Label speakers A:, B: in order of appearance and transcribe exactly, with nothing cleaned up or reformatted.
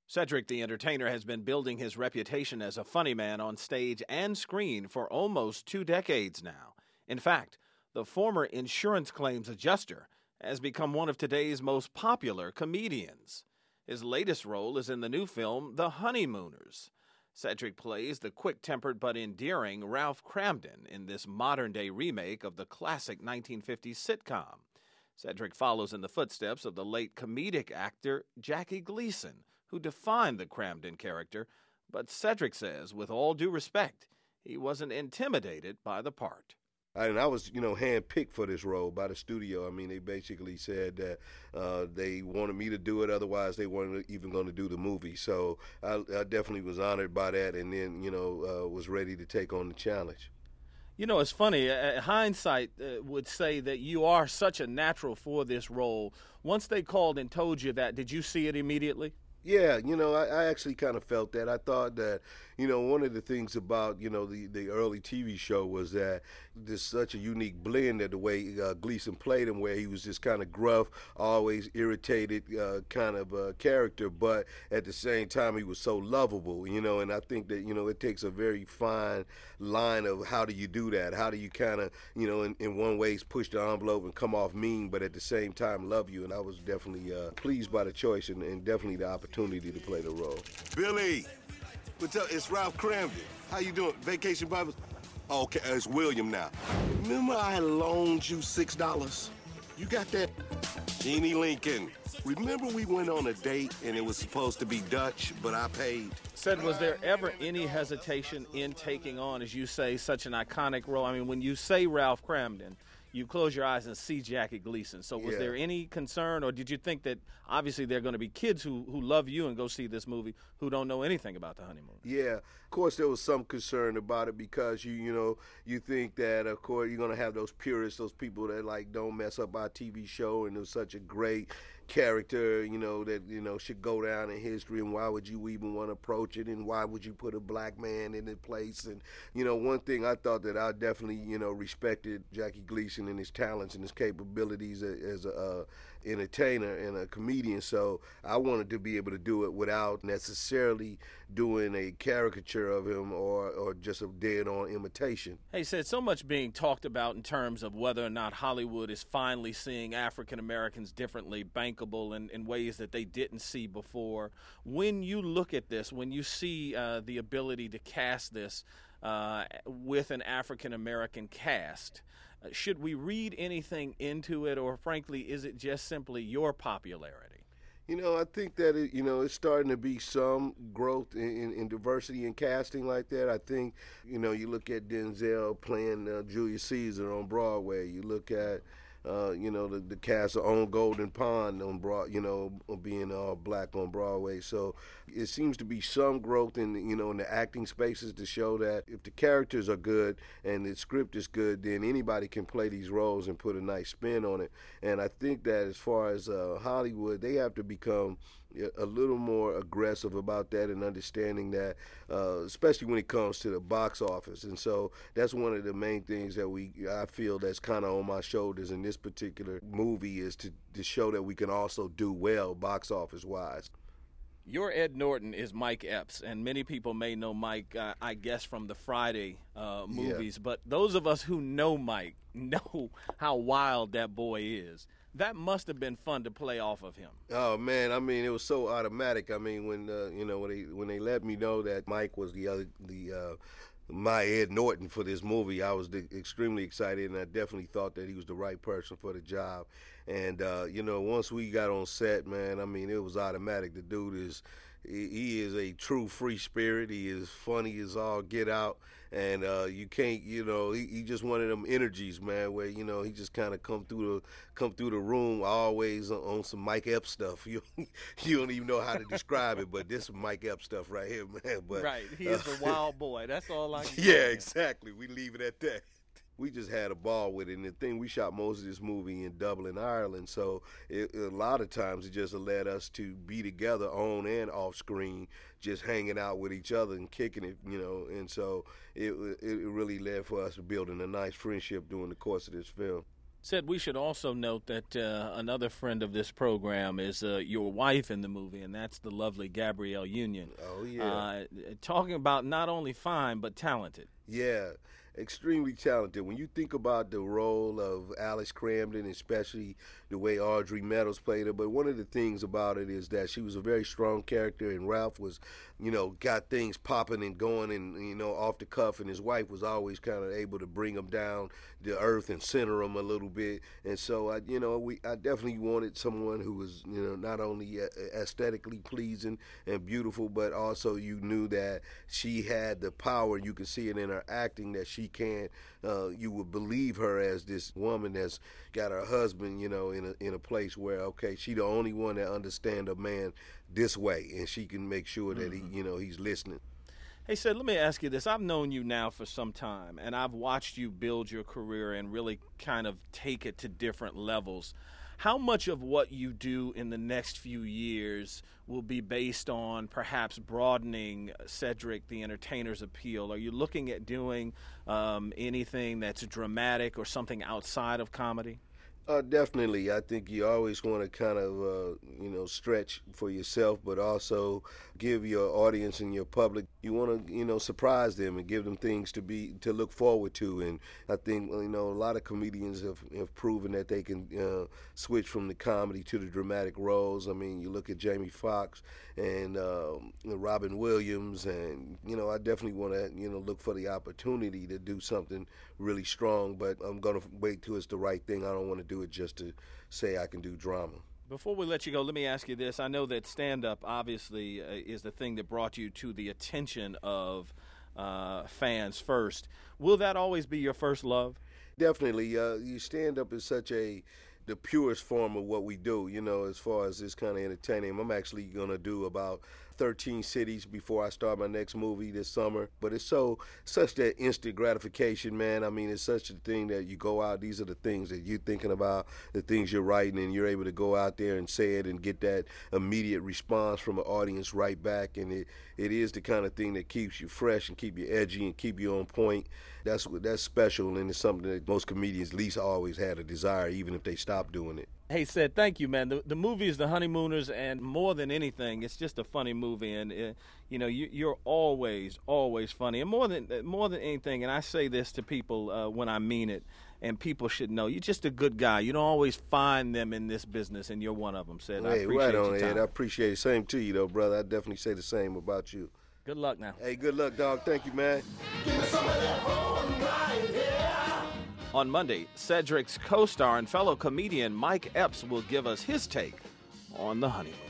A: Cedric the Entertainer has been building his reputation as a funny man on stage and screen for almost two decades now. In fact, the former insurance claims adjuster has become one of today's most popular comedians. His latest role is in the new film, The Honeymooners. Cedric plays the quick-tempered but endearing Ralph Kramden in this modern-day remake of the classic nineteen fifties sitcom. Cedric follows in the footsteps of the late comedic actor Jackie Gleason, who defined the Kramden character, but Cedric says, with all due respect, he wasn't intimidated by the part.
B: And I was, you know, handpicked for this role by the studio. I mean, they basically said that uh, they wanted me to do it, otherwise they weren't even going to do the movie. So I, I definitely was honored by that, and then, you know, uh, was ready to take on the challenge.
A: You know, it's funny. Uh, hindsight uh, would say that you are such a natural for this role. Once they called and told you that, did you see it immediately?
B: Yeah, you know, I, I actually kind of felt that. I thought that, you know, one of the things about, you know, the, the early T V show was that there's such a unique blend of the way uh, Gleason played him, where he was this kind of gruff, always irritated uh, kind of uh, character, but at the same time he was so lovable, you know, and I think that, you know, it takes a very fine line of how do you do that? How do you kind of, you know, in, in one way push the envelope and come off mean, but at the same time love you, and I was definitely uh, pleased by the choice and, and definitely the opportunity to play the role.
C: Billy, what's up? It's Ralph Kramden. How you doing? Vacation Bibles? Oh, okay, it's William now. Remember I loaned you six dollars? You got that? Jeannie Lincoln. Remember we went on a date and it was supposed to be Dutch, but I paid?
A: Said, was there ever any hesitation in taking on, as you say, such an iconic role? I mean, when you say Ralph Kramden, you close your eyes and see Jackie Gleason. So was
B: Yeah.
A: there any concern, or did you think that obviously there are going to be kids who, who love you and go see this movie who don't know anything about The Honeymoon?
B: Yeah, of course there was some concern about it because you you know you think that of course you're gonna have those purists, those people that like don't mess up our T V show, and it was such a great character, you know, that you know should go down in history, and why would you even want to approach it, and why would you put a black man in the place? And you know, one thing I thought that I definitely you know respected Jackie Gleason and his talents and his capabilities as a uh, entertainer and a comedian, so I wanted to be able to do it without necessarily doing a caricature of him or, or just a dead-on imitation.
A: Hey, said so much being talked about in terms of whether or not Hollywood is finally seeing African Americans differently, bankable in, in ways that they didn't see before. When you look at this, when you see uh, the ability to cast this uh, with an African American cast, uh, should we read anything into it, or frankly, is it just simply your popularity?
B: You know, I think that, it, you know, it's starting to be some growth in, in, in diversity in casting like that. I think, you know, you look at Denzel playing uh, Julius Caesar on Broadway. You look at, uh, you know, the, the cast of On Golden Pond on Broad, you know, being all black on Broadway. So it seems to be some growth in, you know, in the acting spaces to show that if the characters are good and the script is good, then anybody can play these roles and put a nice spin on it. And I think that as far as uh, Hollywood, they have to become a little more aggressive about that and understanding that, uh, especially when it comes to the box office. And so that's one of the main things that we, I feel that's kind of on my shoulders in this particular movie, is to, to show that we can also do well box office wise.
A: Your Ed Norton is Mike Epps, and many people may know Mike, uh, I guess, from the Friday uh, movies.
B: Yeah.
A: But those of us who know Mike know how wild that boy is. That must have been fun to play off of him.
B: Oh man, I mean, it was so automatic. I mean, when uh, you know when they when they let me know that Mike was the other the uh, my Ed Norton for this movie, I was extremely excited, and I definitely thought that he was the right person for the job. And uh, you know, once we got on set, man, I mean, it was automatic. The dude is he is a true free spirit. He is funny as all get out. And uh, you can't, you know, he, he just one of them energies, man, where, you know, he just kind of come through the come through the room always on, on some Mike Epps stuff. You you don't even know how to describe it, but this is Mike Epps stuff right here, man. But
A: right, he is
B: uh,
A: a wild boy. That's all I can
B: Yeah,
A: say.
B: exactly. We leave it at that. We just had a ball with it, and the thing, we shot most of this movie in Dublin, Ireland, so it, a lot of times it just led us to be together on and off screen, just hanging out with each other and kicking it, you know, and so it it really led for us to building a nice friendship during the course of this film.
A: Said we should also note that uh, another friend of this program is uh, your wife in the movie, and that's the lovely Gabrielle Union.
B: Oh, yeah.
A: Uh, talking about not only fine, but talented.
B: Yeah, extremely talented. When you think about the role of Alice Cramden, especially the way Audrey Meadows played her, but one of the things about it is that she was a very strong character, and Ralph was, you know, got things popping and going and, you know, off the cuff, and his wife was always kind of able to bring him down to earth and center him a little bit. And so, I, you know, we I definitely wanted someone who was, you know, not only aesthetically pleasing and beautiful, but also you knew that she had the power. You could see it in her acting that she can, uh, you would believe her as this woman that's got her husband, you know, in a in a place where, okay, she the only one that understand a man this way, and she can make sure that he, you know, he's listening.
A: Hey, Sid, let me ask you this. I've known you now for some time, and I've watched you build your career and really kind of take it to different levels. How much of what you do in the next few years will be based on perhaps broadening Cedric the Entertainer's appeal? Are you looking at doing um, anything that's dramatic or something outside of comedy?
B: Uh, definitely. I think you always want to kind of, uh, you know, stretch for yourself, but also give your audience and your public, you want to, you know, surprise them and give them things to be, to look forward to. And I think, you know, a lot of comedians have, have proven that they can uh, switch from the comedy to the dramatic roles. I mean, you look at Jamie Foxx and um, Robin Williams, and, you know, I definitely want to, you know, look for the opportunity to do something really strong, but I'm going to wait till it's the right thing. I don't want to do it just to say I can do drama.
A: Before we let you go, let me ask you this. I know that stand-up obviously uh, is the thing that brought you to the attention of uh, fans first. Will that always be your first love?
B: Definitely. Uh, you stand-up is such a the purest form of what we do, you know, as far as this kind of entertaining. I'm actually going to do about thirteen cities before I start my next movie this summer. But it's so such that instant gratification, man. I mean, it's such a thing that you go out, these are the things that you're thinking about, the things you're writing, and you're able to go out there and say it and get that immediate response from an audience right back. And it, it is the kind of thing that keeps you fresh and keep you edgy and keep you on point. That's that's special, and it's something that most comedians at least always had a desire, even if they stop doing it.
A: Hey, Sid, thank you, man. The, the movie is The Honeymooners, and more than anything, it's just a funny movie. And, uh, you know, you, you're always, always funny. And more than more than anything, and I say this to people uh, when I mean it, and people should know, you're just a good guy. You don't always find them in this business, and you're one of them, Sid. I
B: hey,
A: appreciate
B: right on,
A: your time.
B: Ed. I appreciate it. Same to you, though, brother. I definitely say the same about you.
A: Good luck now.
B: Hey, good luck, dog. Thank you, man.
C: Give me some of that home right here.
A: On Monday, Cedric's co-star and fellow comedian Mike Epps will give us his take on The Honeymooners.